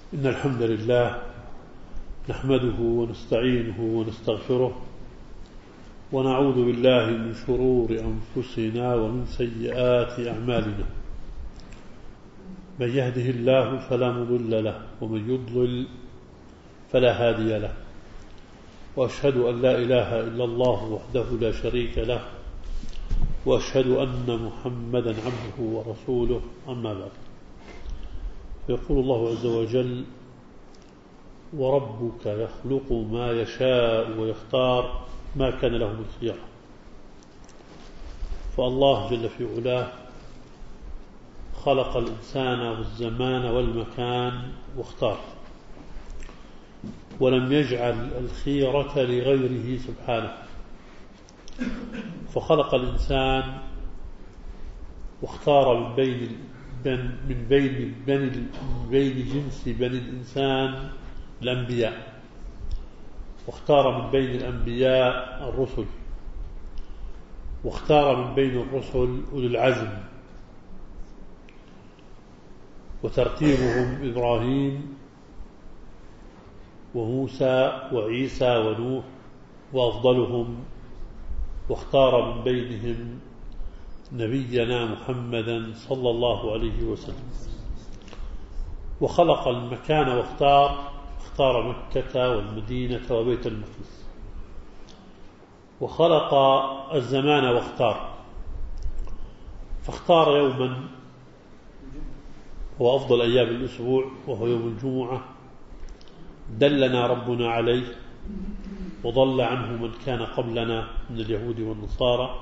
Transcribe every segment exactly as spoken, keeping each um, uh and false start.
إن الحمد لله نحمده ونستعينه ونستغفره ونعوذ بالله من شرور أنفسنا ومن سيئات أعمالنا. من يهده الله فلا مضل له ومن يضلل فلا هادي له، وأشهد أن لا إله إلا الله وحده لا شريك له، وأشهد أن محمدا عبده ورسوله. أما بعد، يقول الله عز وجل: وربك يخلق ما يشاء ويختار ما كان لهم الخيار. فالله جل في علاه خلق الإنسان والزمان والمكان واختار، ولم يجعل الخيرة لغيره سبحانه. فخلق الإنسان واختار من بين من بين من بين جنس بني الإنسان الأنبياء، واختار من بين الأنبياء الرسل، واختار من بين الرسل أولي العزم، وترتيبهم إبراهيم وموسى وعيسى ونوح، وأفضلهم واختار من بينهم نبينا محمدا صلى الله عليه وسلم. وخلق المكان واختار اختار مكة والمدينة وبيت المقدس. وخلق الزمان واختار فاختار يوما هو أفضل أيام الأسبوع، وهو يوم الجمعة، دلنا ربنا عليه وضل عنه من كان قبلنا من اليهود والنصارى.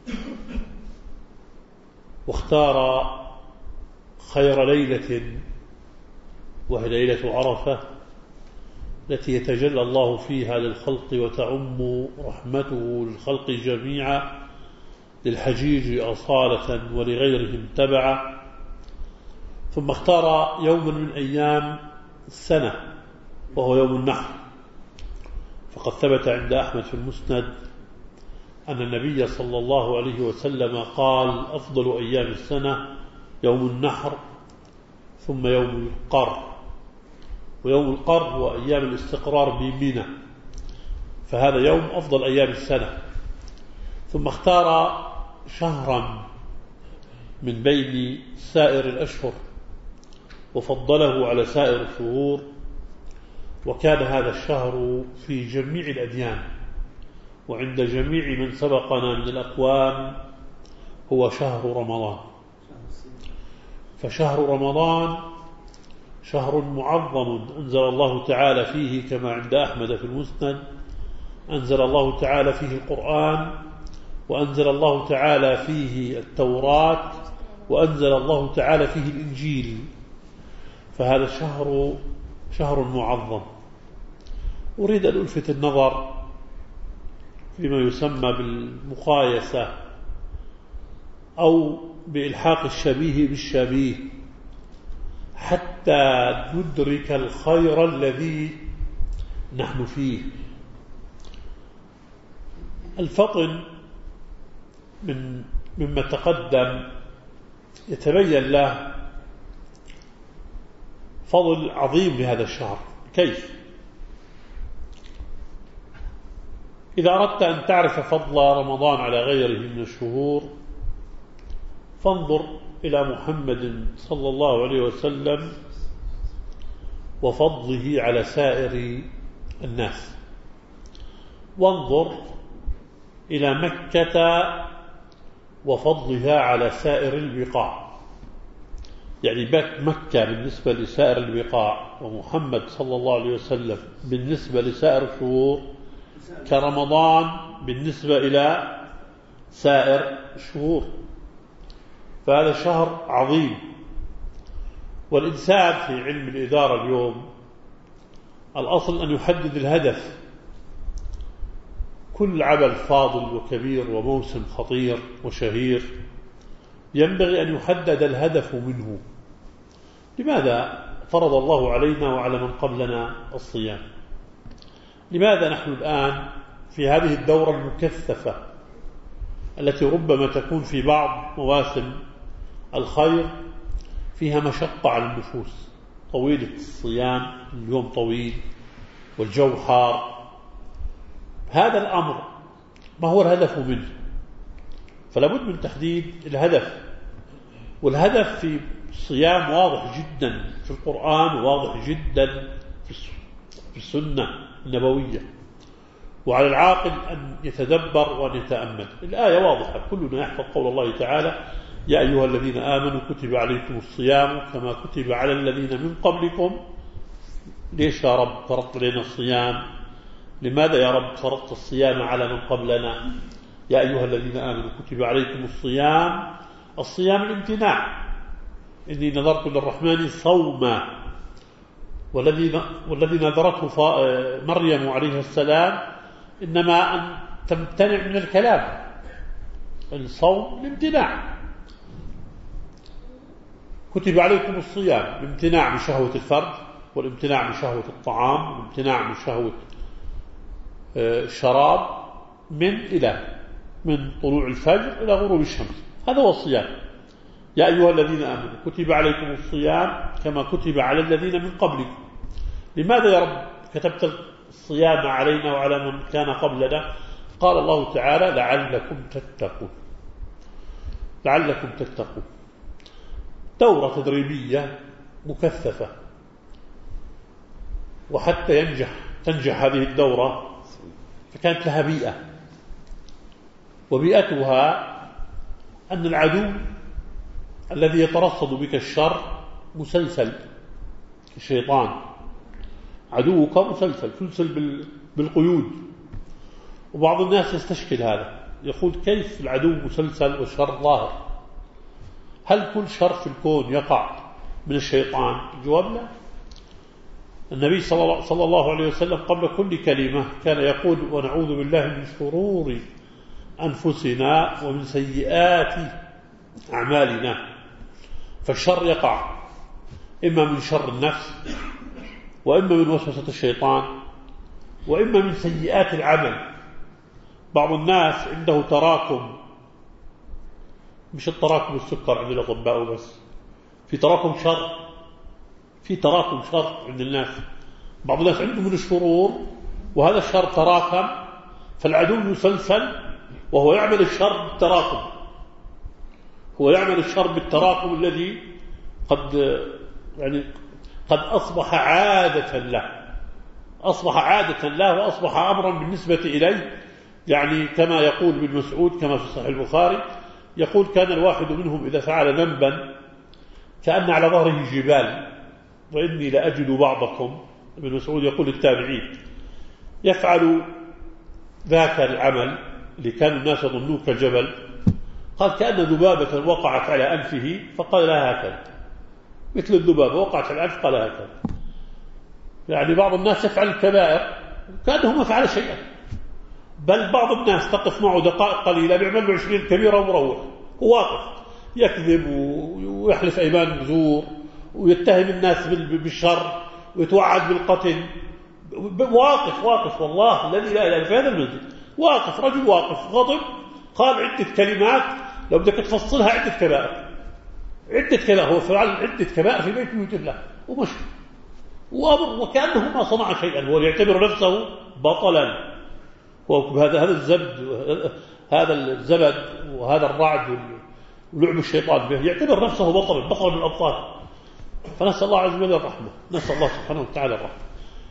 واختار خير ليلة وهي ليلة عرفة، التي يتجلى الله فيها للخلق وتعم رحمته للخلق جميعا، للحجيج أصالة ولغيرهم تبعا. ثم اختار يوما من أيام السنة وهو يوم النحر، فقد ثبت عند أحمد في المسند أن النبي صلى الله عليه وسلم قال: أفضل أيام السنة يوم النحر، ثم يوم القر. ويوم القر هو أيام الاستقرار بمنى، فهذا يوم أفضل أيام السنة. ثم اختار شهرا من بين سائر الأشهر وفضله على سائر الشهور، وكان هذا الشهر في جميع الأديان وعند جميع من سبقنا من الأقوام هو شهر رمضان. فشهر رمضان شهر معظم أنزل الله تعالى فيه، كما عند أحمد في المسند، أنزل الله تعالى فيه القرآن، وأنزل الله تعالى فيه التوراة، وأنزل الله تعالى فيه الإنجيل. فهذا الشهر شهر معظم. أريد أن ألفت النظر فيما يسمى بالمقايسة أو بإلحاق الشبيه بالشبيه حتى ندرك الخير الذي نحن فيه. الفطن من مما تقدم يتبين له فضل عظيم لهذا الشهر. كيف؟ إذا أردت أن تعرف فضل رمضان على غيره من الشهور فانظر إلى محمد صلى الله عليه وسلم وفضله على سائر الناس، وانظر إلى مكة وفضلها على سائر البقاع. يعني مكة بالنسبة لسائر البقاع، ومحمد صلى الله عليه وسلم بالنسبة لسائر الشهور كرمضان بالنسبة إلى سائر الشهور. فهذا شهر عظيم. والإنسان في علم الإدارة اليوم الأصل أن يحدد الهدف. كل عمل فاضل وكبير وموسم خطير وشهير ينبغي أن يحدد الهدف منه. لماذا فرض الله علينا وعلى من قبلنا الصيام؟ لماذا نحن الآن في هذه الدورة المكثفة التي ربما تكون في بعض مواسم الخير فيها مشقة على النفوس؟ طويلة الصيام، اليوم طويل والجو حار، هذا الأمر ما هو الهدف منه؟ فلا بد من تحديد الهدف، والهدف في الصيام واضح جدا في القرآن، واضح جدا في السنة النبوية، وعلى العاقل أن يتدبر وأن يتأمل. الآية واضحة، كلنا يحفظ قول الله تعالى: يا أيها الذين آمنوا كتب عليكم الصيام كما كتب على الذين من قبلكم. ليش يا رب فرضت علينا الصيام؟ لماذا يا رب فرضت الصيام على من قبلنا؟ يا أيها الذين آمنوا كتب عليكم الصيام، الصيام الامتناع، إني نذرت للرحمن صوما، والذي والذي نذرته مريم عليه السلام إنما أن تمتنع من الكلام. الصوم الامتناع. كتب عليكم الصيام، الامتناع من شهوة الفرد، والامتناع من شهوة الطعام، والامتناع من شهوة الشراب، من إلى من طلوع الفجر إلى غروب الشمس. هذا هو الصيام. يا أيها الذين آمنوا كتب عليكم الصيام كما كتب على الذين من قبلكم. لماذا يا رب كتبت الصيام علينا وعلى من كان قبلنا؟ قال الله تعالى: لعلكم تتقون. لعلكم تتقون. دورة تدريبية مكثفة، وحتى ينجح تنجح هذه الدورة فكانت لها بيئة، وبيئتها أن العدو الذي يترصد بك الشر مسلسل، الشيطان عدوك مسلسل، تسلسل بالقيود. وبعض الناس يستشكل هذا، يقول: كيف العدو مسلسل والشر ظاهر؟ هل كل شر في الكون يقع من الشيطان؟ الجواب لا. النبي صلى الله عليه وسلم قبل كل كلمة كان يقول: ونعوذ بالله من شرور أنفسنا ومن سيئات أعمالنا. فالشر يقع إما من شر النفس، وإما من وسوسة الشيطان، وإما من سيئات العمل. بعض الناس عنده تراكم، مش التراكم السكر عند الأطباء بس، في تراكم شر، في تراكم شر عند الناس. بعض الناس عنده من الشرور وهذا الشر تراكم، فالعدو يسلسل وهو يعمل الشر بالتراكم، هو يعمل الشر بالتراكم الذي قد يعني قد أصبح عادة له، أصبح عادة له وأصبح أمرا بالنسبة إليه. يعني كما يقول ابن مسعود كما في صحيح البخاري، يقول: كان الواحد منهم إذا فعل ذنبا كأن على ظهره جبال، وإني لأجد بعضكم، ابن مسعود يقول للتابعين، يفعل ذاك العمل اللي كان الناس يظنوه كالجبل، قال: كأن ذبابة وقعت على أنفه فقال لها هكذا، مثل الذبابة وقعت على الأنف قال هكذا. يعني بعض الناس يفعل الكبائر كأنه ما فعل شيئا، بل بعض الناس تقف معه دقائق قليلة بيعمل له عشرين كبيرة ومروح، هو واقف يكذب ويحلف أيمان زور ويتهم الناس بالشر ويتوعد بالقتل، واقف واقف والله الذي لا إله في هذا المسجد، واقف رجل واقف غضب، قال عدة كلمات لو بدك تفصلها عدة كبائر، عدة كبائر، هو فعل عدة كبائر في بيت بيوت الله ومشي وأمر وكأنه ما صنع شيئا، هو يعتبر نفسه بطلا. وهذا هذا الزبد، هذا الزبد وهذا الرعد ولعب الشيطان به، يعتبر نفسه بطلا، بطلا من الأبطال. فنسأل الله عز وجل الرحمة، نسأل الله سبحانه وتعالى الرحمة.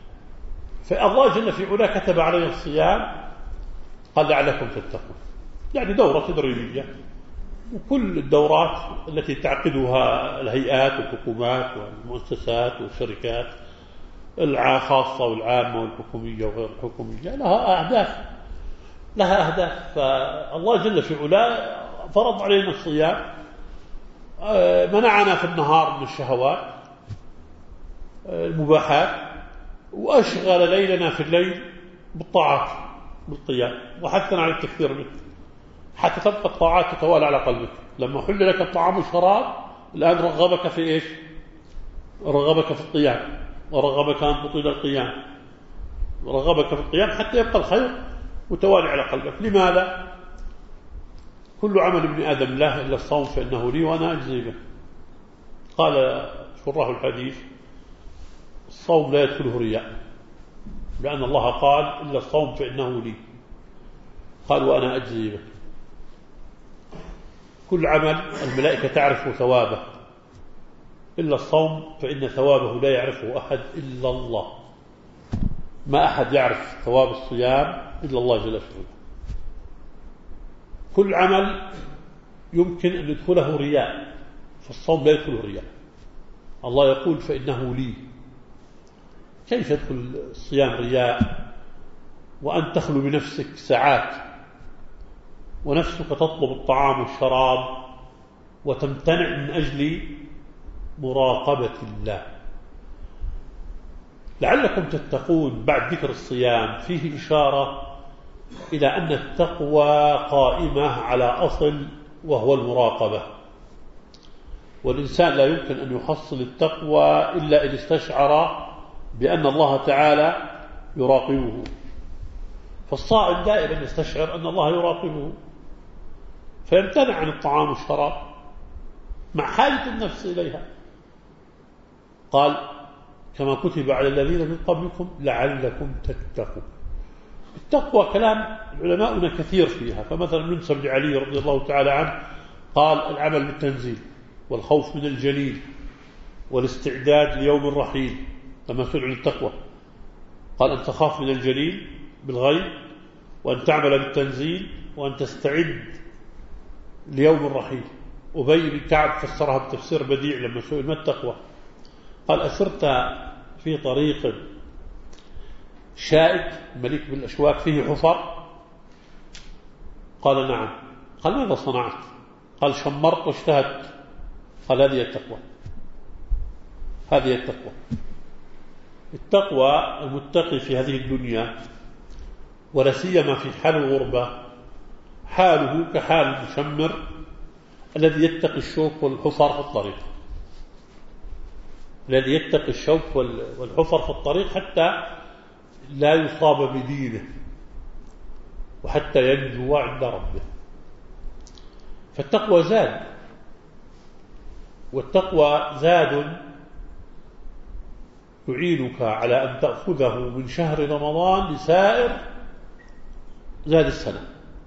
فالله جل في علاه كتب علينا الصيام، قال: لعلكم تتقون. يعني دورة تدريبية، وكل الدورات التي تعقدها الهيئات والحكومات والمؤسسات والشركات الخاصة والعامة والحكومية وغير الحكومية لها أهداف، لها أهداف. فالله جل في علاه فرض علينا الصيام، منعنا في النهار من الشهوات المباحات، وأشغل ليلنا في الليل بالطاعات بالقيام، وحثنا على التكثير منه حتى تبقى الطاعات تتوالى على قلبك. لما حل لك الطعام والشراب الآن رغبك في إيش؟ رغبك في القيام، ورغبك أن تطيل القيام، رغبك في القيام حتى يبقى الخير متوالي على قلبك. لماذا؟ كل عمل ابن آدم له إلا الصوم فإنه لي وأنا أجزي به. قال شراح الحديث: الصوم لا يدخله رياء، لأن الله قال إلا الصوم فإنه لي، قال وأنا أجزي به. كل عمل الملائكة تعرف ثوابه، إلا الصوم فإن ثوابه لا يعرفه أحد إلا الله. ما أحد يعرف ثواب الصيام إلا الله جل وعلا. كل عمل يمكن أن يدخله رياء، فالصوم لا يدخله رياء. الله يقول فإنه لي. كيف يدخل الصيام رياء وأن تخلو بنفسك ساعات ونفسك تطلب الطعام والشراب وتمتنع من أجل مراقبة الله؟ لعلكم تتقون. بعد ذكر الصيام فيه إشارة إلى أن التقوى قائمة على أصل وهو المراقبة، والإنسان لا يمكن أن يحصل التقوى إلا إذا استشعر بأن الله تعالى يراقبه. فالصائم دائما يستشعر أن الله يراقبه فيمتنع عن الطعام والشراب مع حاجة النفس إليها. قال كما كتب على الذين من قبلكم لعلكم تتقون. التقوى كلام علماؤنا كثير فيها، فمثلا ننسب لعلي رضي الله تعالى عنه قال العمل بالتنزيل والخوف من الجليل والاستعداد ليوم الرحيل. لما سئل عن التقوى قال أن تخاف من الجليل بالغيب، وأن تعمل بالتنزيل، وأن تستعد ليوم الرحيل. أبي بن كعب فسرها بتفسير بديع لما سئل ما التقوى قال أسرت في طريق شائك مليك بالأشواك فيه حفر؟ قال نعم. قال ماذا صنعت؟ قال شمرت واجتهدت. قال هذه التقوى، هذه التقوى. التقوى المتقي في هذه الدنيا ولا سيما في حال الغربة حاله كحال المشمر الذي يتقي الشوك والحفر في الطريق، الذي يتقي الشوك والحفر في الطريق حتى لا يصاب بدينه وحتى ينجو عند ربه. فالتقوى زاد، والتقوى زاد يعينك على أن تأخذه من شهر رمضان لسائر زاد السنة.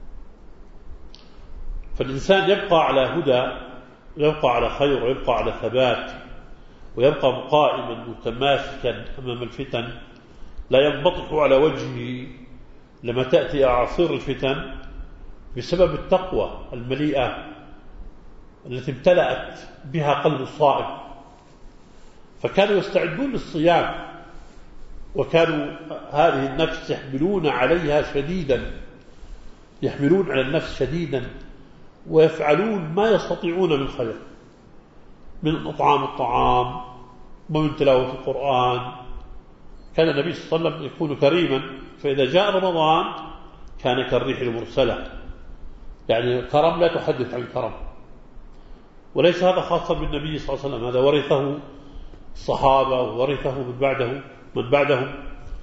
فالإنسان يبقى على هدى، يبقى على خير، ويبقى على ثبات، ويبقى قائما متماسكا أمام الفتن، لا ينبطح على وجهه لما تأتي أعاصير الفتن، بسبب التقوى المليئة التي امتلأت بها قلب الصائم. فكانوا يستعدون للصيام، وكانوا هذه النفس يحملون عليها شديدا، يحملون على النفس شديدا، ويفعلون ما يستطيعون من خير، من إطعام الطعام ومن تلاوة القرآن. كان النبي صلى الله عليه وسلم يكون كريما، فإذا جاء رمضان كان كالريح المرسلة، يعني كرم لا تحدث عن كرم. وليس هذا خاصا بالنبي صلى الله عليه وسلم، هذا ورثه الصحابة وورثه من بعده من بعدهم.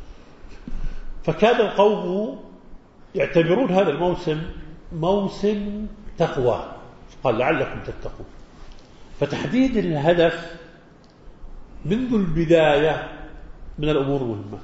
فكان القوم يعتبرون هذا الموسم موسم تقوى، قال لعلكم تتقون. فتحديد الهدف منذ البداية من الأمور المهمة.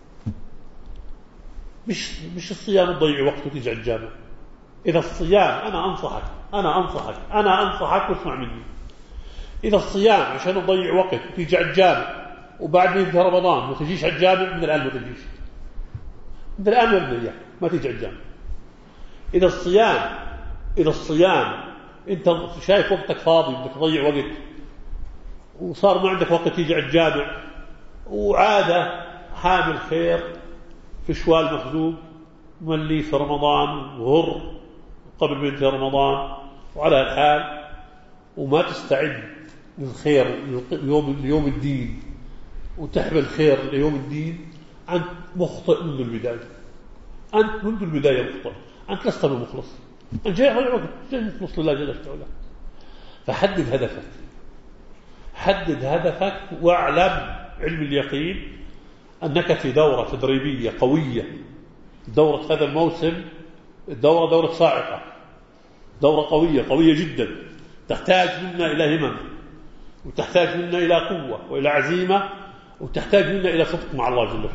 مش مش الصيام تضيع وقت وتيجي على الجامع. إذا الصيام أنا أنصحك أنا أنصحك أنا أنصحك واسمع مني، إذا الصيام عشان تضيع وقت وتيجي على الجامع وبعد ما ينتهي رمضان ما تجيش على الجامع، من الآن ما تجيش، من الآن ما ما تيجي على الجامع. إذا الصيام إذا الصيام أنت شايف وقتك فاضي بدك تضيع وقت وصار ما عندك وقت تيجي على الجامع، وعادة حامل خير في شوال مخزوق ملي في رمضان وهر قبل ما ينتهي رمضان وعلى الحال، وما تستعد للخير يوم يوم الدين وتحمل خير ليوم الدين، أنت مخطئ منذ البداية. أنت منذ البداية مخطئ، أنت لست بمخلص، أنت جاي على الوقت جاي مخلص لله جل وعلا. فحدد هدفك، حدد هدفك واعلم علم اليقين أنك في دورة تدريبية قوية. دورة هذا الموسم الدورة دورة صاعقة، دورة قوية قوية جدا، تحتاج منا إلى همم، وتحتاج منا إلى قوة وإلى عزيمة وتحتاج منا إلى صدق مع الله جل وعلا،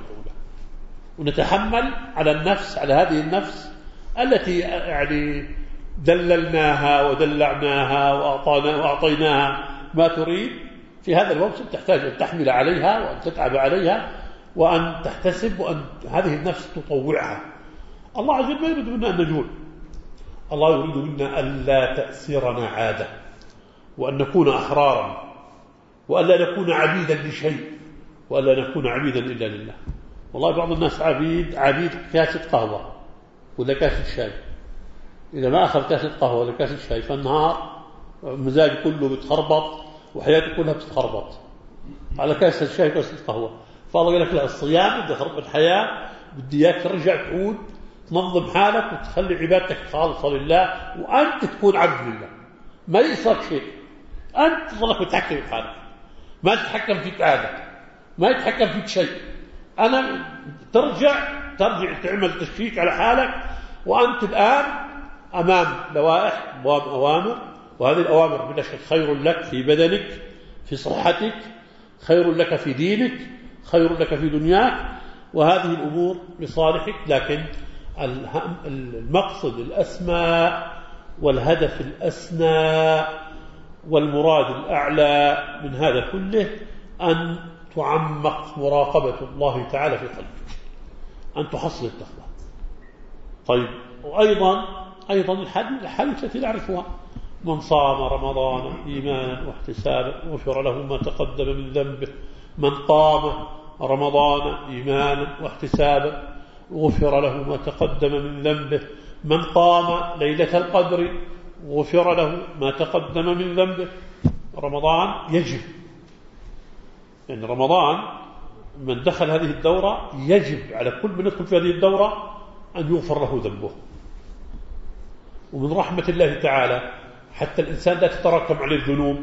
ونتحمل على النفس، على هذه النفس التي يعني دللناها ودلعناها وأعطيناها ما تريد. في هذا الموسم تحتاج أن تحمل عليها وأن تتعب عليها وأن تحتسب، وأن هذه النفس تطوعها. الله عز وجل ما يريد منا أن نجول، الله يريد منا أن لا تأسرنا عادة، وأن نكون أحرارا، وأن لا نكون عبيدا لشيء، وأن لا نكون عبيدا إلا لله. والله بعض الناس عبيد عبيد كاسة قهوة ولا كاسة شاي، إذا ما أخذ كاسة قهوة ولا كاسة شاي فالنهار مزاج كله بتخربط وحياته كلها بتتخربط على كاسة شاي وكاسة قهوة. فالله قال لك لا، الصيام بدي خرب الحياة، بدي إياك ترجع تعود تنظم حالك وتخلي عبادتك خالصة لله، وأنت تكون عبد لله، ما يصير شيء، أنت تظلك متحكم في حالك، ما تتحكم فيك عادة، ما يتحكم فيك شيء. أنا ترجع ترجع تعمل تشكيك على حالك، وأنت الآن أمام لوائح وأوامر، وهذه الأوامر بلا شك خير لك في بدنك، في صحتك، خير لك في دينك، خير لك في دنياك، وهذه الأمور لصالحك. لكن المقصد الأسمى والهدف الأسنى والمراد الأعلى من هذا كله أن تعمق مراقبة الله تعالى في قلبك، أن تحصل التقوى. طيب، وأيضا أيضا الحديث التي نعرفها: من صام رمضان إيمانا واحتسابا غفر له ما تقدم من ذنبه، من قام رمضان إيمانا واحتسابا غفر له ما تقدم من ذنبه، من قام ليلة القدر غفر له ما تقدم من ذنبه. رمضان يجب، يعني رمضان من دخل هذه الدورة يجب على كل من يدخل في هذه الدورة أن يغفر له ذنبه. ومن رحمة الله تعالى حتى الإنسان لا تتراكم عليه الذنوب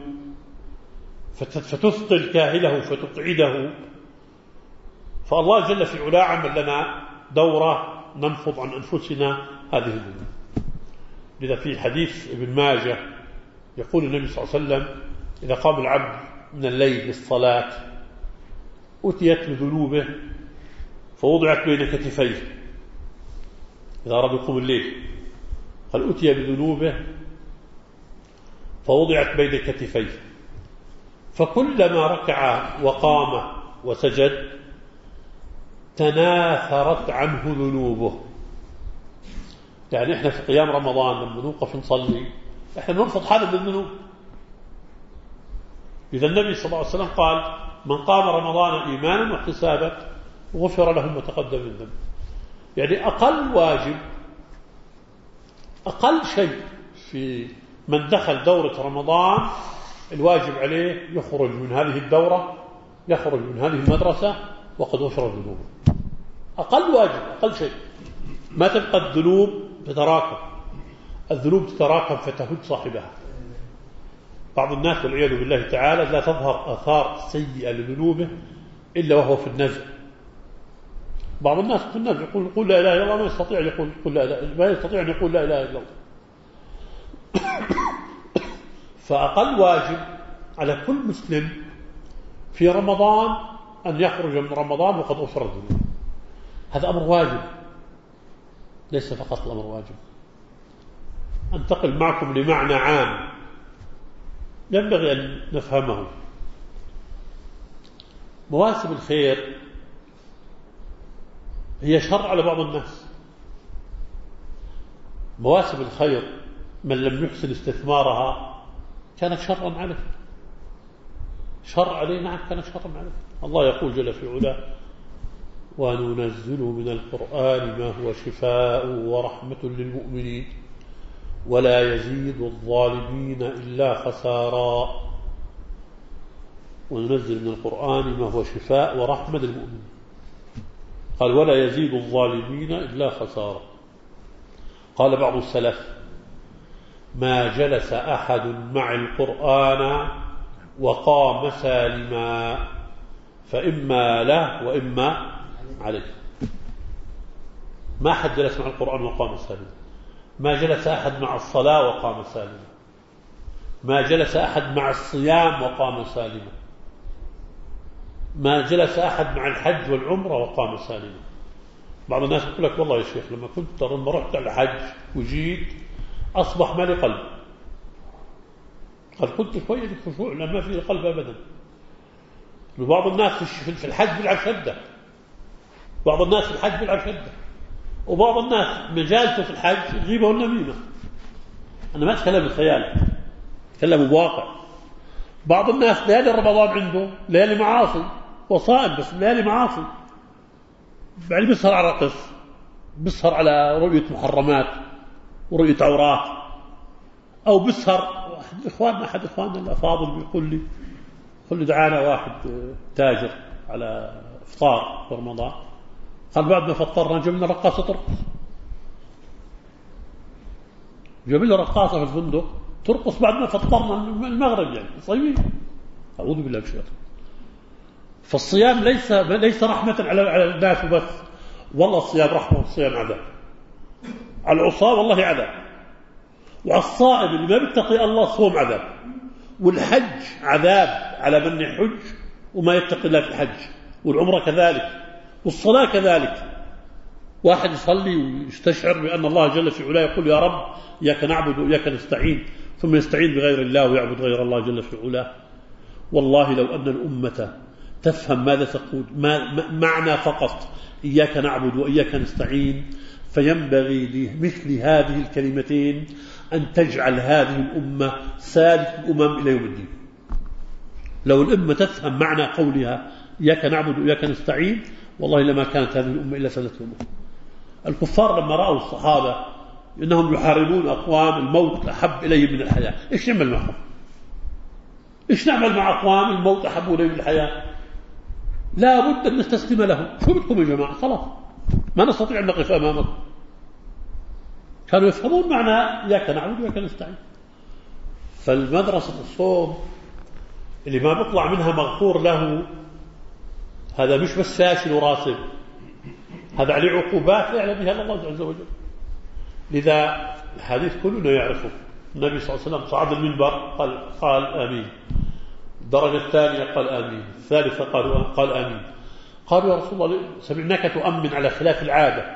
فتثقل كاهله فتقعده، فالله جل في علاه عمل لنا دورة ننفض عن أنفسنا هذه الذنوب. لذا في حديث ابن ماجه يقول النبي صلى الله عليه وسلم: إذا قام العبد من الليل للصلاة أتيت بذنوبه فوضعت بين كتفيه. إذا أراد يقوم الليل قال أتي بذنوبه فوضعت بين كتفيه، فكلما ركع وقام وسجد تناثرت عنه ذنوبه. يعني إحنا في قيام رمضان لما نوقف نصلي إحنا نرفض حالة من الذنوب. إذا النبي صلى الله عليه وسلم قال: من قام رمضان إيمانا واحتسابا غفر له ما تقدم من ذنبه. يعني أقل واجب، أقل شيء في من دخل دورة رمضان الواجب عليه يخرج من هذه الدورة، يخرج من هذه المدرسة وقد غفر ذنوبه. أقل واجب، أقل شيء. ما تبقى الذنوب تتراكم، الذنوب تتراكم فتهد صاحبها. بعض الناس والعياذ بالله تعالى لا تظهر آثار سيئة لذنوبه إلا وهو في النزع. بعض الناس في النزع يقول يقول لا إله إلا الله، ما يستطيع يقول يقول لا إله، ما يستطيع أن يقول لا إله إلا الله. فأقل واجب على كل مسلم في رمضان أن يخرج من رمضان وقد غفر ذنوبه. هذا أمر واجب، ليس فقط الأمر واجب. أنتقل معكم لمعنى عام ينبغي أن نفهمه. مواسم الخير هي شر على بعض الناس. مواسم الخير من لم يحسن استثمارها كانت شرا عليه، شر عليه، نعم كانت شرا عليه. الله يقول جل في علاه: وننزل من القرآن ما هو شفاء ورحمة للمؤمنين ولا يزيد الظالمين إلا خسارا. وننزل من القرآن ما هو شفاء ورحمة للمؤمنين، قال: ولا يزيد الظالمين إلا خسارا. قال بعض السلف: ما جلس أحد مع القرآن وقام سالما، فإما له وإما عليه. ما أحد جلس مع القرآن وقام سالما، ما جلس أحد مع الصلاة وقام سالما، ما جلس أحد مع الصيام وقام سالما. ما جلس أحد مع الحج والعمرة وقام سالما. بعض الناس يقول لك والله يا شيخ لما كنت لما رحت على الحج وجيت أصبح ما لي قلب. قال كنت شوية الخشوع لما ما في قلب أبدا. وبعض الناس في الحج بيلعب شدة، بعض الناس في الحج بيلعب شدة، وبعض الناس مجالسه في الحج غيبة والنميمة. أنا ما أتكلم بالخيال، أتكلم بواقع. بعض الناس ليالي رمضان عنده ليالي معاصي وصائم، بس ليالي معاصي، يعني بيسهر على رقص، بيسهر على رؤية محرمات ورؤية عورات، أو بيسهر. أحد إخواننا أحد إخواننا الأفاضل بيقول لي قل لي دعانا واحد تاجر على إفطار في رمضان، قال بعد ما فطرنا جاب لنا رقاصة ترقص، جاب لنا رقاصة في الفندق ترقص بعد ما فطرنا المغرب، يعني صايمين. أعوذ بالله من الشيطان. فالصيام ليس ليس رحمة على على الناس وبس، والله الصيام رحمة والصيام عذاب. على العصاة والله عذاب، وعلى الصائم اللي ما بيتقي الله صوم عذاب، والحج عذاب على من يحج وما يتقي الله في الحج، والعمرة كذلك، والصلاة كذلك. واحد يصلي ويستشعر بأن الله جل في علاه يقول يا رب إياك نعبد وإياك نستعين، ثم يستعين بغير الله ويعبد غير الله جل في علاه. والله لو أن الأمة تفهم ماذا تقول ما معنى فقط إياك نعبد وإياك نستعين، فينبغي لمثل هذه الكلمتين أن تجعل هذه الأمة سالك الأمم إلى يوم الدين. لو الأمة تفهم معنى قولها إياك نعبد وإياك نستعين، والله لما كانت هذه الأمة إلا سادت الأمة. الكفار لما رأوا الصحابة إنهم يحاربون أقوام الموت أحب إليهم من الحياة، إيش نعمل معهم؟ إيش نعمل مع أقوام الموت أحب إليهم من الحياة؟ لا بد أن نستسلم لهم. شو بدكم يا جماعة؟ خلاص ما نستطيع أن نقف أمامكم. كانوا يفهمون معنى إياك نعبد وإياك نستعين. فالمدرسة الصوم اللي ما بيطلع منها مغفور له، هذا مش بس فاشل وراسب، هذا عليه عقوبات لا يعلم بها الله عز وجل. لذا الحديث كلنا يعرفه. النبي صلى الله عليه وسلم صعد المنبر قال قال آمين، الدرجة الثانية قال آمين، الثالثة قال قال آمين. قالوا يا رسول الله سمعناك تؤمن على خلاف العادة،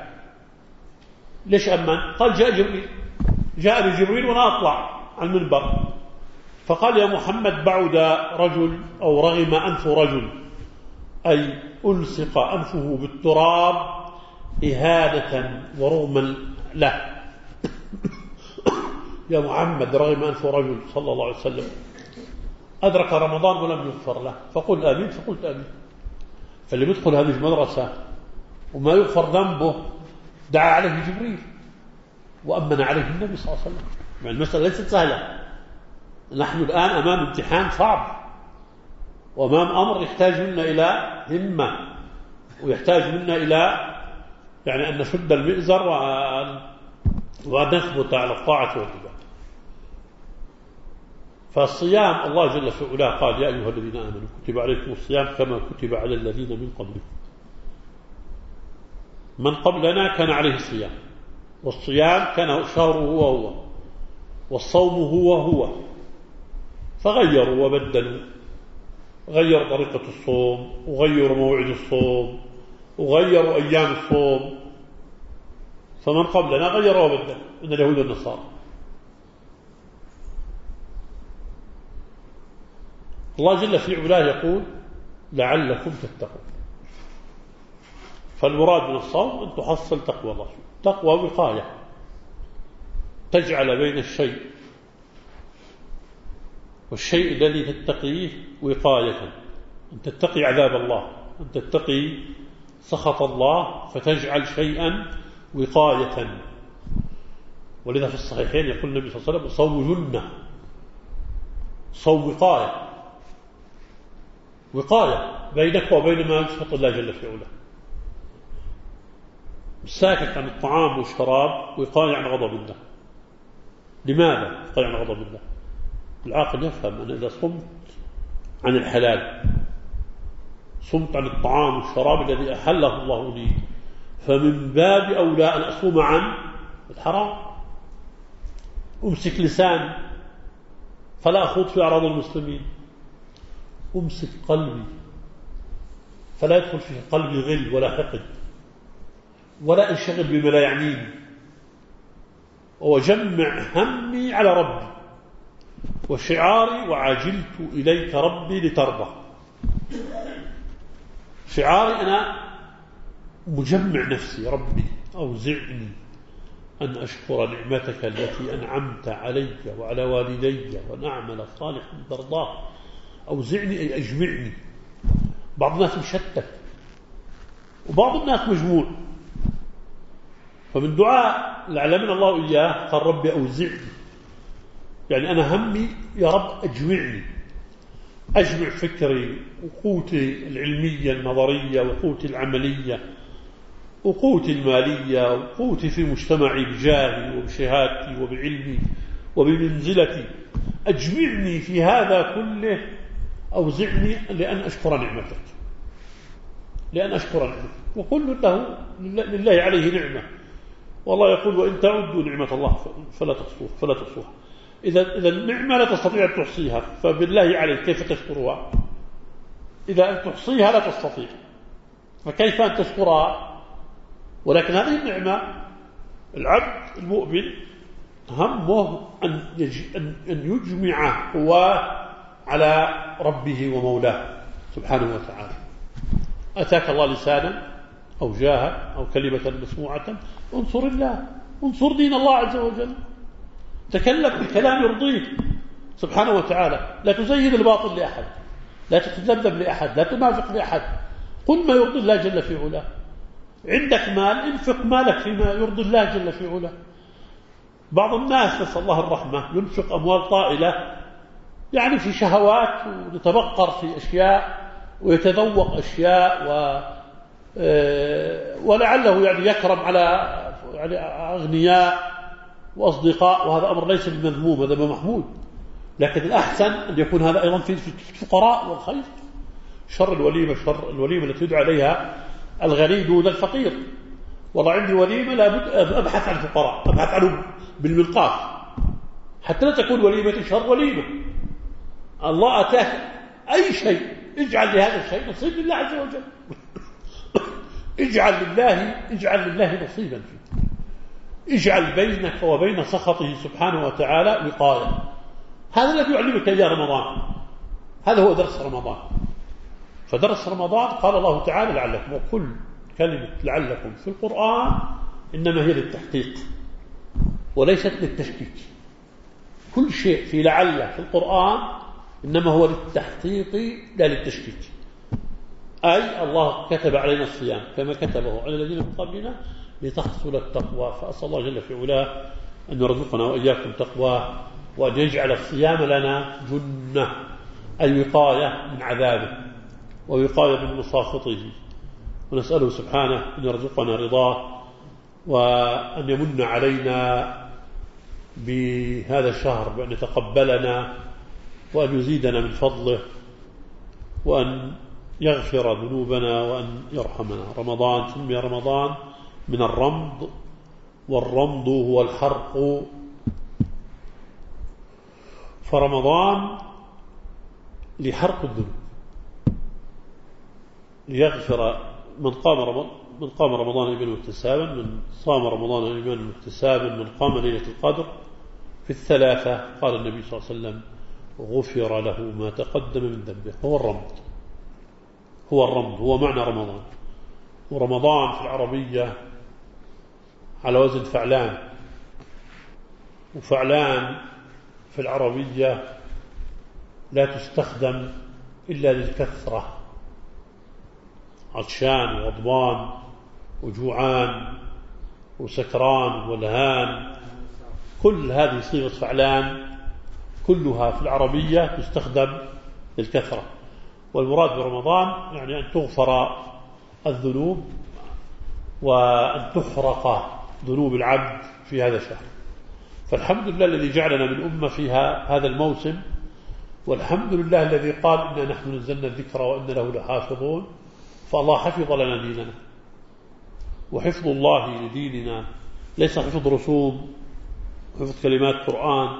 ليش أمن؟ قال جاء جبريل، جاء جبريل وأنا أطلع على المنبر فقال يا محمد بعد رجل أو رغم أنف رجل، أي ألصق أنفه بالتراب إهانة ورغما له. يا محمد رغم أنف رجل صلى الله عليه وسلم أدرك رمضان ولم يغفر له، فقل آمين، فقلت آمين. فاللي بيدخل هذه المدرسة وما يغفر ذنبه دعا عليه جبريل وأمن عليه النبي صلى الله عليه وسلم. يعني المسألة ليست سهلة. نحن الآن أمام امتحان صعب، وأمام أمر يحتاج منا إلى همة، ويحتاج منا إلى يعني أن نشد المئزر وأن ونثبت على الطاعة والعبادة. فالصيام الله جل في علاه قال يا أيها الذين آمنوا كتب عليكم الصيام كما كتب على الذين من قبلكم. من قبلنا كان عليه الصيام، والصيام كان شهره هو هو، والصوم هو هو، فغيروا وبدلوا، غيروا طريقة الصوم، وغيروا موعد الصوم، وغيروا أيام الصوم. فمن قبلنا غيروا وبدلوا من اليهود والنصارى. الله جل في علاه يقول لعلكم تتقون. فالمراد من الصوم أن تحصل تقوى الله. تقوى وقاية، تجعل بين الشيء والشيء الذي تتقيه وقاية، أن تتقي عذاب الله، أن تتقي سخط الله، فتجعل شيئا وقاية. ولذا في الصحيحين يقول النبي صلى الله عليه وسلم صوم جنة، صوم وقاية، وقاية بينك وبين ما يسخط الله جل في علاه. الساكت عن الطعام والشراب وقاية عن غضب الله. لماذا وقاية عن غضب الله؟ العاقل يفهم أن إذا صمت عن الحلال، صمت عن الطعام والشراب الذي أحله الله لي، فمن باب أولى أن أصوم عن الحرام. أمسك لسان فلا أخوض في أعراض المسلمين، أمسك قلبي فلا يدخل في قلبي غل ولا حقد ولا انشغل بما لا يعنيني، وجمع همي على ربي وشعاري وعجلت إليك ربي لترضى. شعاري أنا مجمع نفسي، ربي أوزعني أن أشكر نعمتك التي أنعمت علي وعلى والدي وأن أعمل صالحا ترضاه. أوزعني أي أجمعني. بعض الناس مشتت وبعض الناس مجموع، فمن دعاء لعلمنا الله إياه قال ربي أوزعني، يعني أنا همي يا رب أجمعني، أجمع فكري وقوتي العلمية النظرية وقوتي العملية وقوتي المالية وقوتي في مجتمعي بجاهي وبشهادتي وبعلمي وبمنزلتي، أجمعني في هذا كله. أوزعني لأن أشكر نعمتك، لأن أشكر نعمتك، وكل له لله عليه نعمة، والله يقول وإن تعدوا نعمة الله فلا تحصوها فلا تحصوها. إذا إذا النعمة لا تستطيع أن تحصيها فبالله عليك كيف تشكرها؟ إذا أن تحصيها لا تستطيع فكيف أن تشكرها؟ ولكن هذه النعمة العبد المؤمن همه أن أن يجمع قواه على ربه ومولاه سبحانه وتعالى. أتاك الله لسانا أو جاها أو كلمة مسموعة، انصر الله، انصر دين الله عز وجل، تكلم بكلام يرضيه سبحانه وتعالى، لا تزين الباطل لأحد، لا تتذبذب لأحد، لا تنافق لأحد، قل ما يرضي الله جل في علاه. عندك مال انفق مالك فيما يرضي الله جل في علاه. بعض الناس نسأل الله الرحمة ينفق أموال طائلة يعني في شهوات ويتبقر في أشياء ويتذوق أشياء و ولعله يعني يكرم على يعني أغنياء وأصدقاء، وهذا أمر ليس بمذموم، هذا بمحمود، لكن الأحسن أن يكون هذا أيضا في الفقراء والخير. شر الوليمة شر الوليمة التي يدعى عليها الغني دون الفقير. والله عندي وليمة لابد أبحث عن الفقراء، أبحث عنهم بالملقاف حتى لا تكون وليمة شر وليمة. الله أتاك أي شيء اجعل لهذا الشيء نصيب لله عز وجل. اجعل لله اجعل لله نصيبا فيه، اجعل بينك وبين سخطه سبحانه وتعالى وقاية. هذا الذي يعلمك إياه رمضان، هذا هو درس رمضان. فدرس رمضان قال الله تعالى لعلكم، وكل كلمة لعلكم في القرآن إنما هي للتحقيق وليست للتشكيك. كل شيء في لعل في القرآن إنما هو للتحقيق لا للتشكيك. أي الله كتب علينا الصيام كما كتبه على الذين من قبلنا لتحصل التقوى. فأسأل الله جل في علاه أن يرزقنا وإياكم تقواه، وأن يجعل الصيام لنا جنة أي وقاية من عذابه ووقاية من مساخطه، ونسأله سبحانه أن يرزقنا رضاه وأن يمن علينا بهذا الشهر بأن يتقبلنا وأن يزيدنا من فضله وأن يغفر ذنوبنا وأن يرحمنا. رمضان سمي رمضان من الرمض، والرمض هو الحرق، فرمضان لحرق الذنوب، ليغفر من قام رمضان من قام رمضان إيمانا واحتسابا، من صام رمضان إيمانا واحتسابا، من قام ليلة القدر في الثلاثة قال النبي صلى الله عليه وسلم غفر له ما تقدم من ذنبه. هو الرمض هو الرمض هو معنى رمضان. ورمضان في العربية على وزن فعلان، وفعلان في العربية لا تستخدم إلا للكثرة، عطشان وغضبان وجوعان وسكران ولهان، كل هذه صيغة فعلان كلها في العربية تستخدم للكثرة. والمراد برمضان يعني أن تغفر الذنوب وأن تحرق ذنوب العبد في هذا الشهر. فالحمد لله الذي جعلنا من أمة فيها هذا الموسم، والحمد لله الذي قال إنا نحن نزلنا الذكر وإنا له لحافظون. فالله حفظ لنا ديننا، وحفظ الله لديننا ليس حفظ رسوم وحفظ كلمات قرآن،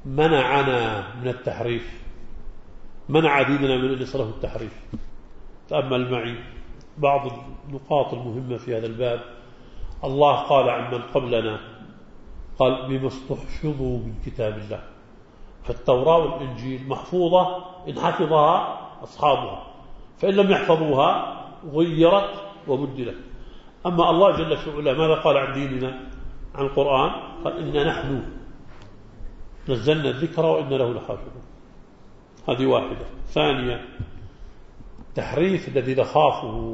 منعنا من التحريف، منع ديننا من أن يصله التحريف. تأمل معي بعض النقاط المهمة في هذا الباب. الله قال عن من قبلنا، قال بما استحفظوا من كتاب الله، فالتوراة والإنجيل محفوظة إن حفظها أصحابها، فإن لم يحفظوها غيرت وبدلت. أما الله جل في علاه ماذا قال عن ديننا، عن القرآن؟ قال إنا نحن نزلنا الذكر وإنا له لحافظون. هذه واحدة. ثانية، تحريف الذي نخافه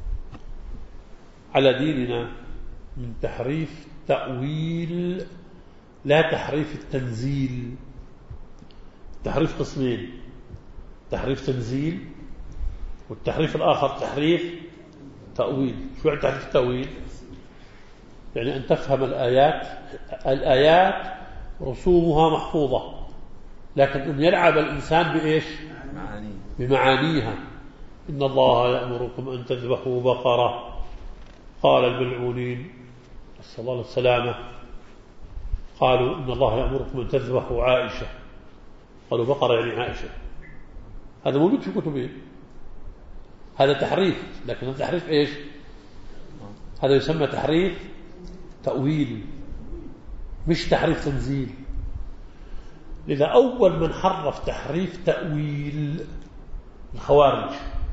على ديننا من تحريف تأويل لا تحريف التنزيل. تحريف قسمين، تحريف تنزيل، والتحريف الآخر تحريف تأويل. شو يعني تحريف التأويل؟ يعني أن تفهم الآيات الآيات رسومها محفوظة، لكن أن يلعب الإنسان بإيش؟ بمعانيها. إن الله يأمركم أن تذبحوا بقرة، قال الملعونين نسأل الله السلامة قالوا إن الله يأمركم أن تذبحوا عائشة، قالوا بقرة يعني عائشة. هذا موجود في كتبهم، هذا تحريف. لكن التحريف إيش؟ هذا يسمى تحريف تأويل مش تحريف تنزيل. لذا أول من حرف تحريف تأويل الخوارج.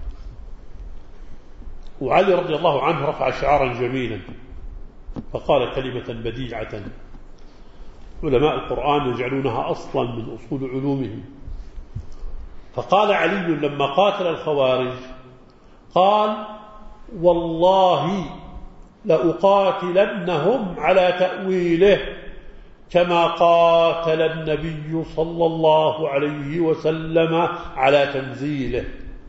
وعلي رضي الله عنه رفع شعارا جميلا فقال كلمة بديعة علماء القرآن يجعلونها أصلا من أصول علومهم. فقال علي لما قاتل الخوارج قال والله لأقاتلنهم على تأويله كما قاتل النبي صلى الله عليه وسلم على تنزيله.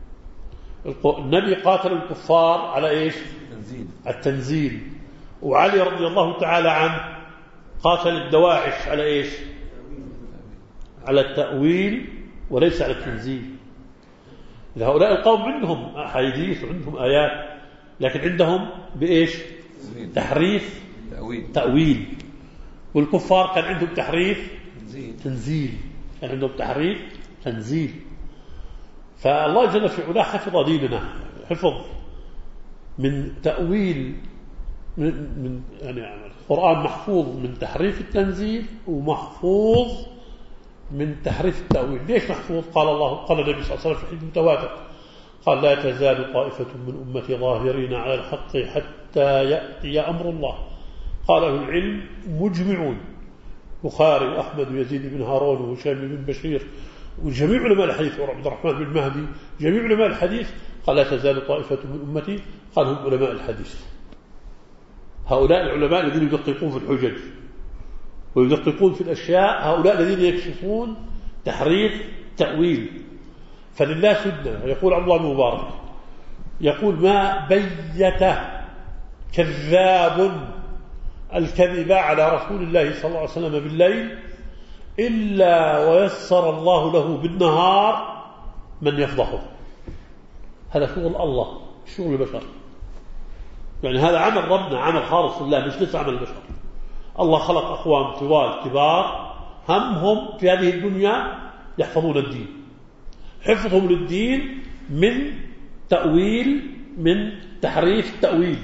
النبي قاتل الكفار على إيش؟ تنزيل. التنزيل. وعلي رضي الله تعالى عنه قاتل الدواعش على إيش؟ على التأويل وليس على التنزيل. هؤلاء القوم عندهم أحاديث وعندهم آيات، لكن عندهم بإيش؟ تحريف تأويل. تأويل. والكفار كان عندهم تحريف تنزيل. تنزيل. كان عندهم تحريف تنزيل. فالله جل في علاه حفظ ديننا، حفظ من تأويل من, من يعني القرآن محفوظ من تحريف التنزيل ومحفوظ من تحريف التأويل. ليش محفوظ؟ قال الله قال النبي صلى الله عليه وسلم في حديث متواتر قال لا تزال طائفة من أمتي ظاهرين على الحق حتى يأتي أمر الله. قاله العلم مجمعون، بخاري وأحمد ويزيد بن هارون وهشام بن بشير وجميع علماء الحديث وعبد الرحمن بن مهدي، جميع علماء الحديث قال لا تزال طائفة من أمتي، قال هم علماء الحديث. هؤلاء العلماء الذين يدققون في الحجج ويدققون في الأشياء، هؤلاء الذين يكشفون تحريف تأويل. فلله سدنا. يقول عبد الله بن مبارك يقول ما بيت كذاب الكذب على رسول الله صلى الله عليه وسلم بالليل إلا ويسر الله له بالنهار من يفضحه. هذا شغل الله، شغل البشر. يعني هذا عمل ربنا، عمل خالص لله، مش لسه عمل البشر. الله خلق أقوام طوال كبار همهم في هذه الدنيا يحفظون الدين. حفظهم للدين من تأويل، من تحريف تأويل.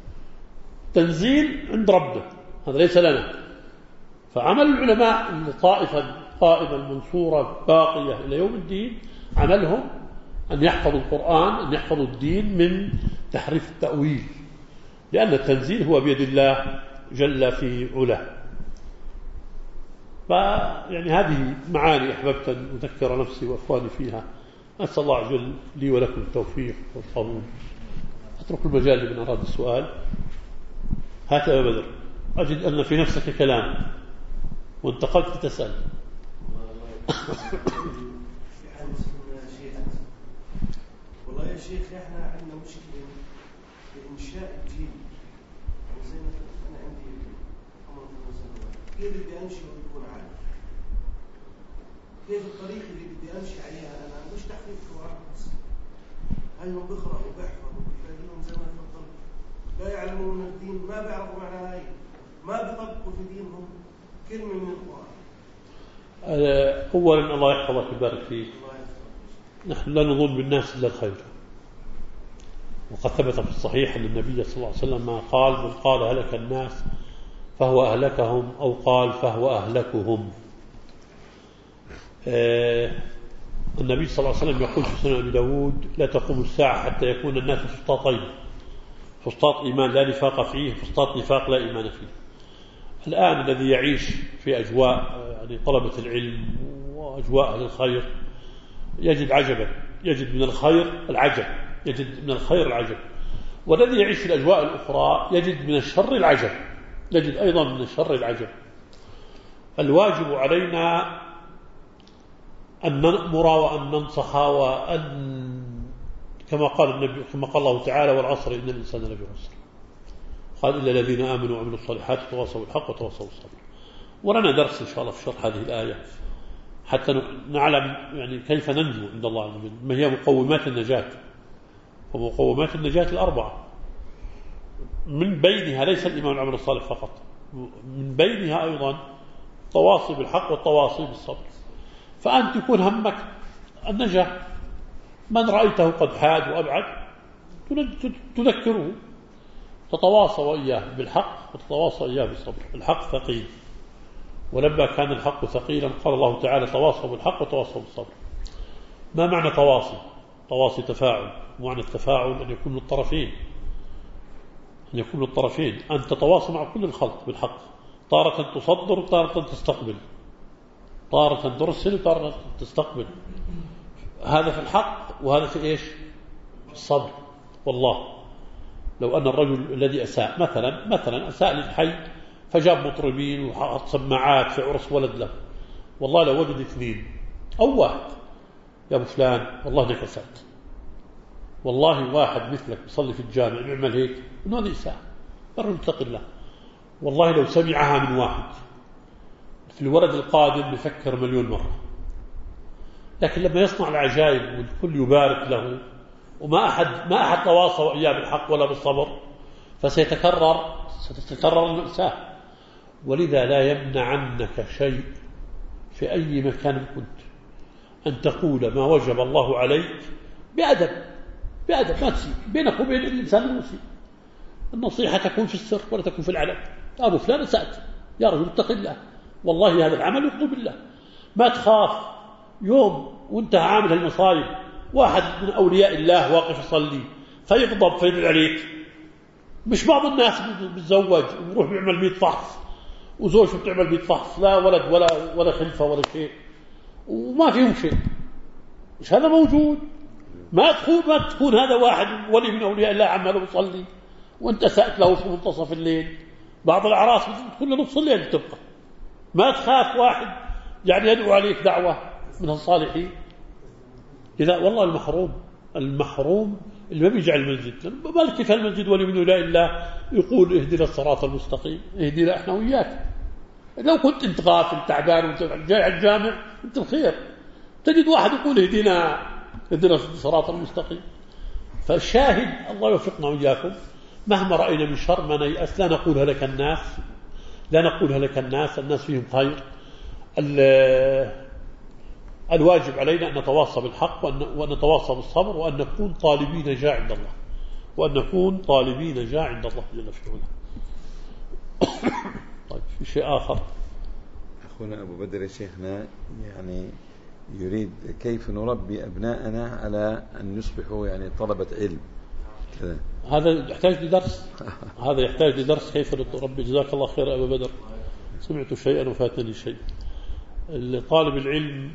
تنزيل عند ربنا، هذا ليس لنا. فعمل العلماء الطائفة قائمة المنصورة باقية إلى يوم الدين عملهم أن يحفظوا القرآن، أن يحفظوا الدين من تحريف التأويل، لأن التنزيل هو بيد الله جل في علاه. فيعني هذه معاني أحببت أن أذكر نفسي وأخواني فيها. أسأل الله عز وجل لي ولكم التوفيق والقبول. أترك المجال لمن أراد السؤال. هات يا بدر، أجد أن في نفسك كلام وانتقلت تسأل. والله يا شيخ احنا عندنا مشكلة في إنشاء الدين. زي مثلا أنا عندي عمر بن سنوات، كيف بدي أنشئ ويكون عالم؟ كيف الطريقة اللي بدي أمشي عليها أنا؟ مش تحفيظ القرآن بس، هل هم بيقرأوا وبيحفظوا وبيفهمون زي ما تفضلت، لا يعلمون الدين، ما بيعرفوا معنى هاي، ما بيطبقوا في دينهم كلمة من القرآن. أولا الله يحفظك ويبارك فيك. نحن لا نظن بالناس إلا الخير، وقد ثبت في الصحيح أن النبي صلى الله عليه وسلم قال: من قال هلك الناس فهو أهلكهم، أو قال فهو أهلكهم. آه النبي صلى الله عليه وسلم يقول في سنن أبي داود: لا تقوم الساعة حتى يكون الناس فسطاطين، فسطاط إيمان لا نفاق فيه، فسطاط نفاق لا إيمان فيه. الآن الذي يعيش في أجواء يعني طلبة العلم وأجواء أهل الخير يجد عجبا، يجد من الخير العجب، يجد من الخير العجب. والذي يعيش في الأجواء الأخرى يجد من الشر العجب، يجد أيضا من الشر العجب. الواجب علينا أن نأمر وأن ننصح وأن كما قال النبي، كما قال الله تعالى: والعصر إن الإنسان لفي خسر، قال: إلا الذين آمنوا وعملوا الصالحات وتواصوا بالحق وتواصوا بالصبر. ولنا درس إن شاء الله في شرح هذه الآية حتى نعلم يعني كيف ننجو عند الله عز وجل، ما هي مقومات النجاة. ومقومات النجاة الأربعة، من بينها ليس الإيمان والعمل الصالح فقط، من بينها أيضا التواصي بالحق والتواصي بالصبر. فأنت يكون همك النجاة، من رأيته قد حاد وأبعد تذكره، تتواصى وإياه بالحق وتتواصى إياه بالصبر. الحق ثقيل، ولما كان الحق ثقيلا قال الله تعالى: تواصوا بالحق وتواصوا بالصبر. ما معنى تواصي؟ تواصي تفاعل، ومعنى التفاعل أن يكون للطرفين، أن يكون للطرفين، أن تتواصى مع كل الخلق بالحق، طارة تصدر وطارة تستقبل، طارة ترسل وطارة تستقبل. هذا في الحق، وهذا في إيش؟ في الصبر. والله لو أن الرجل الذي أساء مثلا مثلا أساء للحي فجاب مطربين وحط سماعات في عرس ولد له، والله لو وجد اثنين أو واحد: يا أبو فلان والله إنك أسأت، والله واحد مثلك بيصلي في الجامع بيعمل هيك، إنه هذا إساءة، الرجل اتق الله. والله لو سمعها من واحد في الورد القادم بفكر مليون مرة. لكن لما يصنع العجائب والكل يبارك له وما أحد ما أحد تواصى وإياه بالحق ولا بالصبر، فسيتكرر ستتكرر المأساة. ولذا لا يمنع عنك شيء في أي مكان كنت أن تقول ما وجب الله عليك بأدب، بأدب، ما تسيء بينك وبين الإنسان المسيء. النصيحة تكون في السر ولا تكون في العلن. أبو فلان سأت، يا رجل اتق الله، والله هذا العمل يرضي بالله. ما تخاف يوم وانت عامل المصايب واحد من أولياء الله واقف يصلي فيغضب فيدل عليك. مش بعض الناس بتزوج ويروح بيعمل مية فحص وزوجته بتعمل مية فحص، لا ولد ولا ولا خلفة ولا شيء وما فيهم شيء. مش هذا موجود؟ ما تكون ما تكون هذا واحد ولي من أولياء الله عمله يصلي وانت سأت له في منتصف الليل. بعض الأعراس كل نص الليل تبقى. ما تخاف واحد يعني يدعو عليك دعوة من الصالحين. إذا والله المحروم المحروم اللي ما بيجي على المسجد، بالك في المسجد ولي من أولياء الله يقول اهدنا الصراط المستقيم، اهدنا احنا وياك. لو كنت انت غافل تعبان وانت جاي على الجامع انت الخير، تجد واحد يقول اهدنا اهدنا الصراط المستقيم. فالشاهد الله يوفقنا وإياكم، مهما رأينا من شر ما نيأس، لا نقول هلك الناس، لا نقول هلك الناس، الناس فيهم خير. الواجب علينا أن نتواصى بالحق وأن نتواصى بالصبر وأن نكون طالبين جاء عند الله، وأن نكون طالبين جاء عند الله جل في علاه. طيب في شيء آخر أخونا أبو بدر شيخنا يعني يريد كيف نربي أبناءنا على أن يصبحوا يعني طلبة علم كذا. هذا يحتاج لدرس هذا يحتاج لدرس كيف نربي. جزاك الله خير أبو بدر، سمعت شيئا وفاتني شيء. طالب العلم،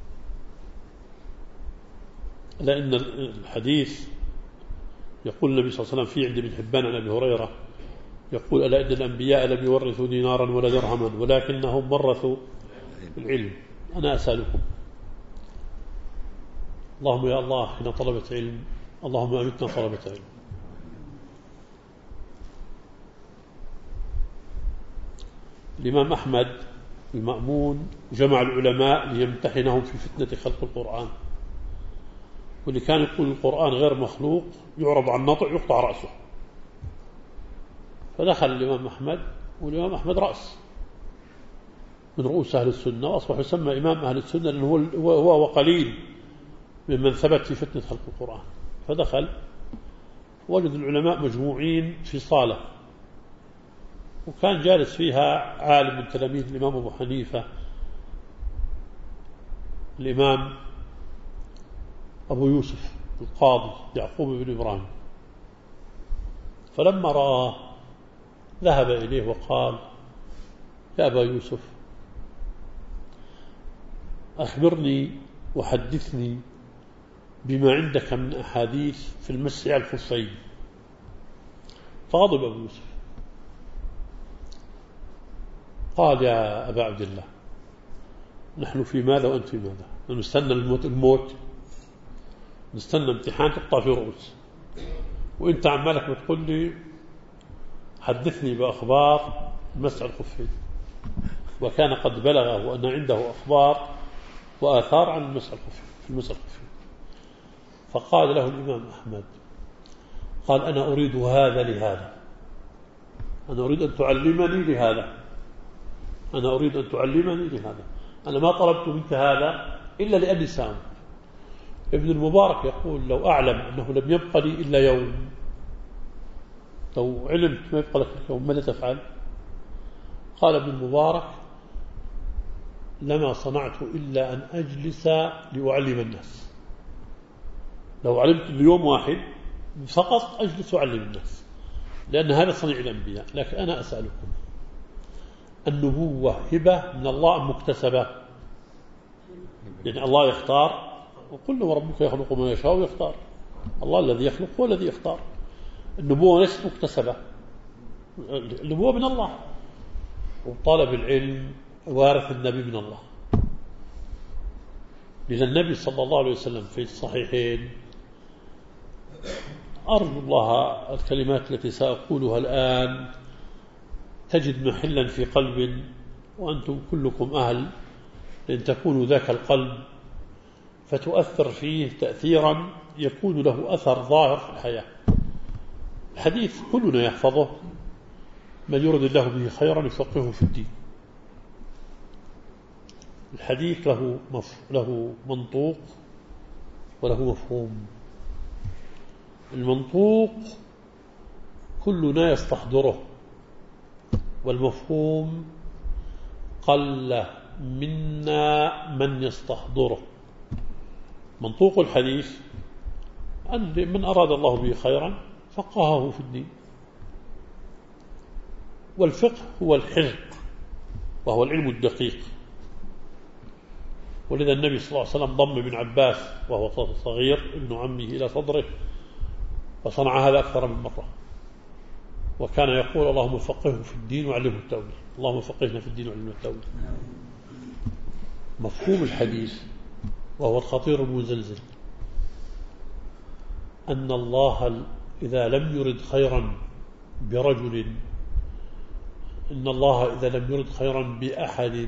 لأن الحديث يقول النبي صلى الله عليه وسلم في عند ابن حبان عن أبي هريرة يقول: ألا إن الأنبياء لم يورثوا دينارا ولا درهما ولكنهم ورثوا العلم. أنا أسألكم اللهم يا الله إحنا طلبة علم، اللهم أمتنا طلبة علم. الإمام أحمد المأمون جمع العلماء ليمتحنهم في فتنة خلق القرآن، واللي كان يقول القرآن غير مخلوق يعرض عن نطع يقطع رأسه. فدخل الإمام أحمد، والإمام أحمد رأس من رؤوس أهل السنة، وأصبح يسمى إمام أهل السنة لأنه هو وقليل ممن ثبت في فتنة خلق القرآن. فدخل وجد العلماء مجموعين في صالة، وكان جالس فيها عالم من تلاميذ الإمام أبو حنيفة الإمام أبو يوسف القاضي يعقوب بن إبراهيم. فلما رآه ذهب إليه وقال: يا أبا يوسف، أخبرني وحدثني بما عندك من أحاديث في المسح على الخفين. فغضب أبو يوسف، قال: يا أبا عبد الله، نحن في ماذا وأنت في ماذا؟ نستنى الموت, الموت نستنى امتحان تقطع في رؤوس، وانت عمالك بتقول لي حدثني بأخبار المسح على الخفين، وكان قد بلغه أن عنده أخبار وآثار عن المسح على الخفين في المسح على الخفين. فقال له الإمام أحمد، قال: أنا أريد هذا لهذا، أنا أريد أن تعلمني لهذا، أنا أريد أن تعلمني لهذا، أنا ما طلبت منك هذا إلا لأني سام. ابن المبارك يقول: لو أعلم أنه لم يبقى لي إلا يوم، لو علمت ما يبقى لك اليوم ماذا تفعل؟ قال ابن المبارك: لما صنعت إلا أن أجلس لأعلم الناس. لو علمت اليوم واحد فقط أجلس وأعلم الناس، لأن هذا صنيع الأنبياء. لكن أنا أسألكم، النبوة هبة من الله أم مكتسبة؟ يعني الله يختار، وقل وربك يخلق ما يشاء ويختار. الله الذي يخلق هو الذي يختار. النبوة ليست مكتسبة، النبوة من الله، وطالب العلم وارث النبي من الله. لأن النبي صلى الله عليه وسلم في الصحيحين، أرجو الله الكلمات التي سأقولها الآن تجد محلا في قلب، وأنتم كلكم أهل لأن تكونوا ذاك القلب، فتؤثر فيه تأثيرا يكون له أثر ظاهر في الحياة. الحديث كلنا يحفظه: من يرد الله به خيرا يفقهه في الدين. الحديث له له منطوق وله مفهوم. المنطوق كلنا يستحضره، والمفهوم قل منا من يستحضره. منطوق الحديث أن من أراد الله به خيرا فقهه في الدين. والفقه هو الحذق، وهو العلم الدقيق. ولذا النبي صلى الله عليه وسلم ضم ابن عباس وهو صغير ابن عمه إلى صدره، وصنع هذا أكثر من مرة، وكان يقول: اللهم فقهه في الدين وعلمه التأويل، اللهم فقهنا في الدين وعلمه التأويل. مفهوم الحديث وهو الخطير المزلزل أن الله إذا لم يرد خيرا برجل، إن الله إذا لم يرد خيرا بأحد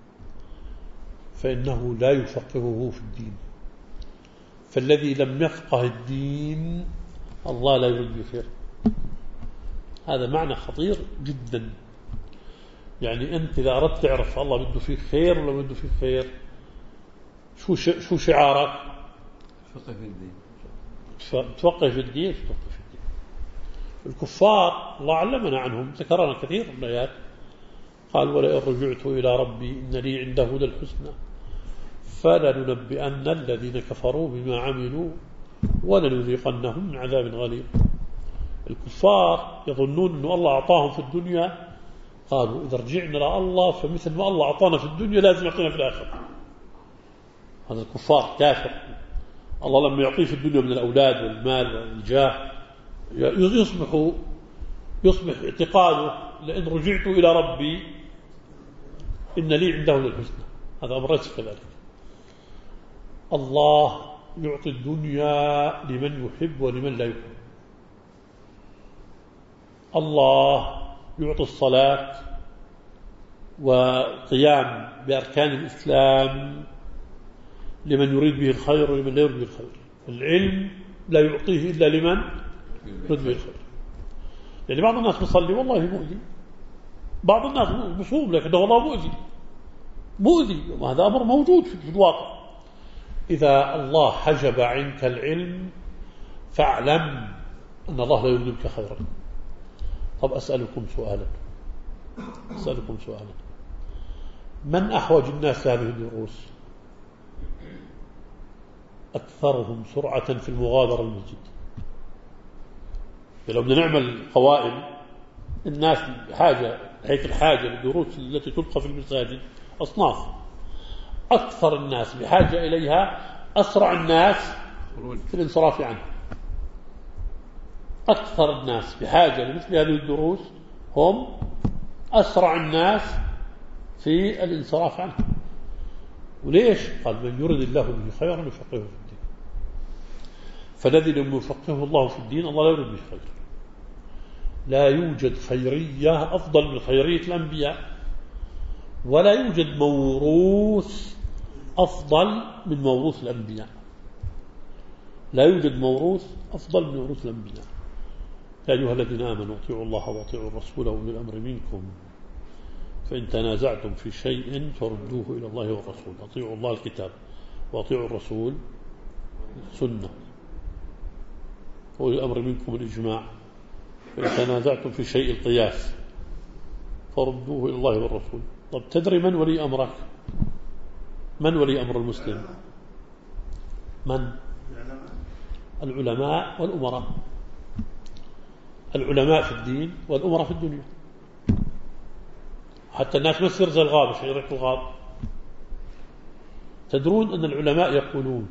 فإنه لا يفقهه في الدين. فالذي لم يفقه الدين الله لا يرد بخير. هذا معنى خطير جدا. يعني أنت إذا أردت تعرف الله بده فيك خير ولا بده فيك خير، شو شو شعارك؟ فقه في الدين. تفقه في الدين. تفقه في الدين. الكفار الله علمنا عنهم، ذكرنا كثير من الآيات. قال: ولئن رجعت إلى ربي إن لي عنده للحسنى فلننبئن الذين كفروا بما عملوا ولنذيقنهم من عذاب غليظ. الكفار يظنون أن الله أعطاهم في الدنيا، قالوا إذا رجعنا لله فمثل ما الله أعطانا في الدنيا لازم يعطينا في الآخرة. هذا الكفار كافر. الله لما يعطيه في الدنيا من الأولاد والمال والجاه يصبح يصبح اعتقاده: لئن رجعت إلى ربي إن لي عنده للحسنى. هذا أمر ليس كذلك. الله يعطي الدنيا لمن يحب ولمن لا يحب. الله يعطي الصلاة وقيام بأركان الإسلام لمن يريد به الخير ولمن لا يريد به الخير. العلم لا يعطيه إلا لمن يريد به الخير. يعني بعض الناس بيصلي والله مؤذي، بعض الناس بصوم لكنه والله مؤذي مؤذي وهذا أمر موجود في الواقع. إذا الله حجب عنك العلم فاعلم أن الله لا يريد بك خيرا. طب أسألكم سؤالا أسألكم سؤالا من أحوج الناس هذه الدروس؟ أكثرهم سرعة في المغادرة المسجد. لو بدنا نعمل قوائم الناس حاجة هيك الحاجة للدروس التي تلقى في المساجد أصناف، أكثر الناس بحاجة إليها أسرع الناس في الانصراف عنه. أكثر الناس بحاجة لمثل هذه الدروس هم أسرع الناس في الانصراف عنه. وليش؟ قال من يرد الله به خيرا يفقهه في الدين. فالذي لم يفقهه الله في الدين الله لا يرد به خير. لا يوجد خيرية أفضل من خيرية الأنبياء، ولا يوجد موروث أفضل من موروث الأنبياء. لا يوجد موروث أفضل من موروث الأنبياء. يا أيها الذين آمنوا اطيعوا الله واطيعوا الرسول وأولي الأمر منكم فإن تنازعتم في شيء فردوه إلى الله والرسول. اطيعوا الله الكتاب واطيعوا الرسول سنة، وأولي الأمر منكم الإجماع. فإن تنازعتم في شيء القياس فردوه إلى الله والرسول. طب تدري من ولي أمرك؟ من ولي أمر المسلم؟ من؟ العلماء والأمراء. العلماء في الدين والأمراء في الدنيا. حتى الناس ما تصير زي الغاب، شجرة الغاب. تدرون أن العلماء يقولون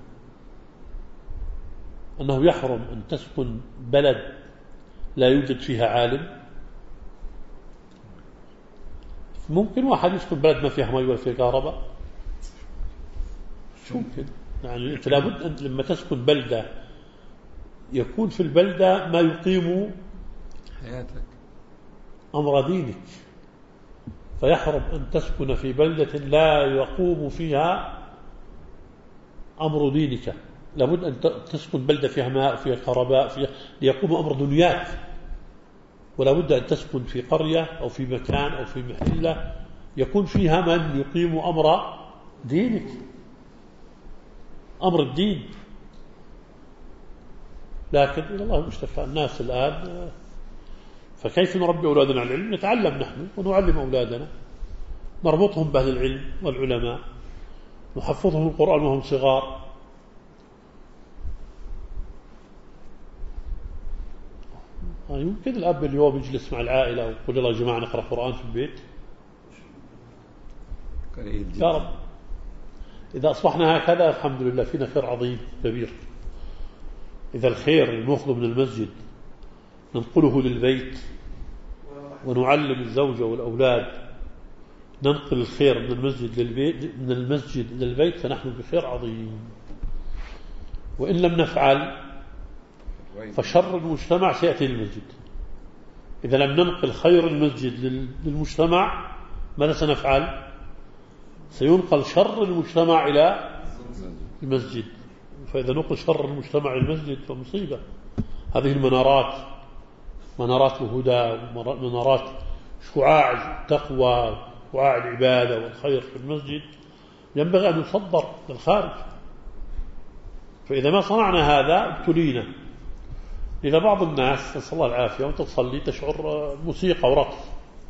أنه يحرم أن تسكن بلد لا يوجد فيها عالم. ممكن واحد يسكن بلد ما فيها ماء ولا فيها كهرباء؟ شو ممكن؟ يعني أنت لابد أن لما تسكن بلدة يكون في البلدة ما يقيم حياتك أمر دينك. فيحرم أن تسكن في بلدة لا يقوم فيها أمر دينك. لابد أن تسكن بلدة فيها ماء فيها كهرباء فيها ليقوم أمر دنياك. ولا بد أن تسكن في قرية أو في مكان أو في محلة يكون فيها من يقيم أمر دينك، أمر الدين. لكن إلى الله المشتكى الناس الآن. فكيف نربي أولادنا على العلم؟ نتعلم نحن ونعلم أولادنا، نربطهم بأهل العلم والعلماء، نحفظهم القرآن وهم صغار. يمكن الأب اليوم يجلس مع العائلة ويقول يلا يا جماعة نقرأ قرآن في البيت؟ يا رب إذا أصبحنا هكذا الحمد لله فينا خير عظيم كبير. إذا الخير المأخذ من المسجد ننقله للبيت ونعلم الزوجة والأولاد، ننقل الخير من المسجد للبيت من المسجد للبيت فنحن بخير عظيم. وإن لم نفعل فشر المجتمع سيأتي للمسجد. إذا لم ننقل خير المسجد للمجتمع ماذا سنفعل؟ سينقل شر المجتمع إلى المسجد. فإذا نقل شر المجتمع إلى المسجد فمصيبة. هذه المنارات، منارات الهدى ومنارات شعاع التقوى شعاع العبادة والخير في المسجد ينبغي أن يصدر للخارج. فإذا ما صنعنا هذا ابتلينا. إذا بعض الناس نسأل الله العافية وأنت تصلي تشعر موسيقى ورقص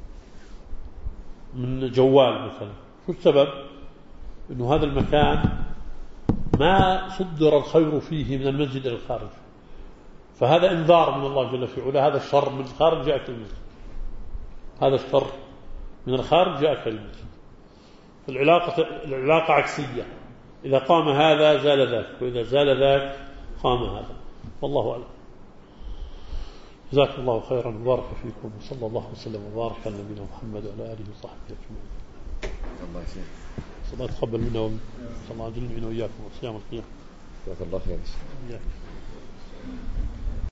من جوال مثلا. شو السبب؟ إنه هذا المكان ما صدر الخير فيه من المسجد إلى الخارج. فهذا انذار من الله جل في علاه. هذا الشر من الخارج جاءك المسجد، هذا الشر من الخارج جاءك المسجد. العلاقة العلاقة عكسية. إذا قام هذا زال ذاك، وإذا زال ذاك قام هذا. والله أعلم. جزاكم الله خيرا وبارك فيكم وصلى الله وسلم وبارك على نبينا محمد وعلى آله وصحبه أجمعين. الله يسلمك. الله يتقبل منا ومن صلى الله عليه وسلم وإياكم وصيام القيام. جزاك الله خير.